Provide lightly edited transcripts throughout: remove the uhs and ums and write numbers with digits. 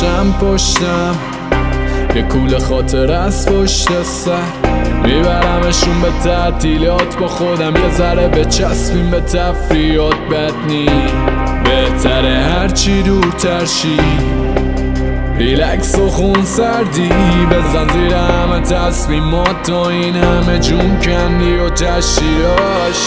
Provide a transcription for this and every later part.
باشم پشتم، یه کوله خاطر از پشت سر میبرمشون به تعطیلات، با خودم یه ذره بچسبیم به تفریحات. بد نی بهتره هرچی دورتر شی، ریلکس و خون سردی بزن زیر همه تصمیمات، تا این همه جون کندی و تشیراش.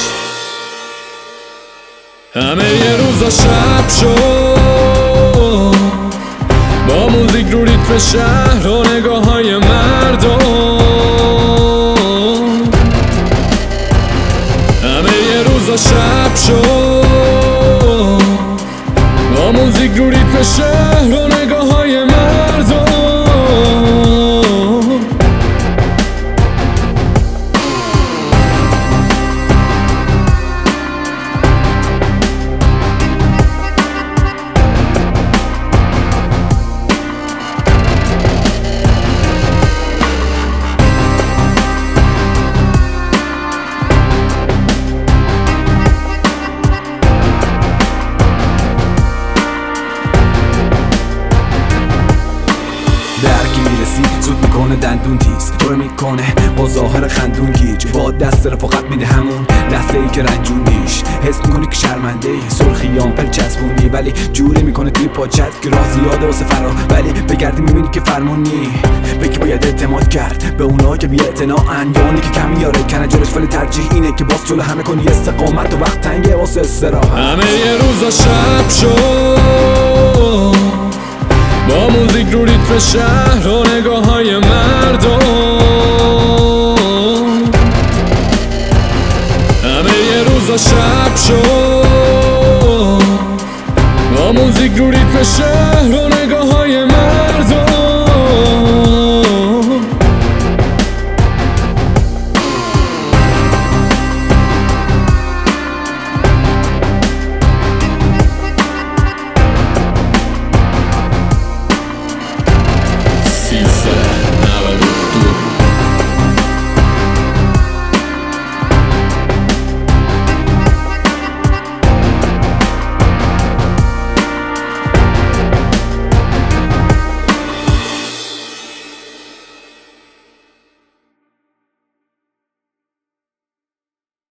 همه یه روزا شب شد با موزیک رو ریتم شهر و نگاه های مردم، همه یه روزا شب شد با موزیک رو ریتم شهر و نگاه های مردم. درکی میرسی زود میکنه دندون تیز، تو میکنه با ظاهر خندون گیج، با دست رفاقت میده همون لحظه ای که رنجونیش، حس میکنی که شرمنده ای سرخیان پر چسبونی، ولی جوری میکنه توی پاچت که راه زیاده واسه فرار، ولی بگردی میبینی که فرمونی به که باید اعتماد کرد، به اونا که بی اعتناعن یا اونی که کمی یاره کنجرش، ولی ترجیح اینه که باز جلو همه کنی استقامت و وقت تنگه واسه استراحت. همه یه روزا شب شد با موزیک رو ریتم شهر و نگاه های مردم، همه یه روزا شب شد با موزیک رو ریتم شهر و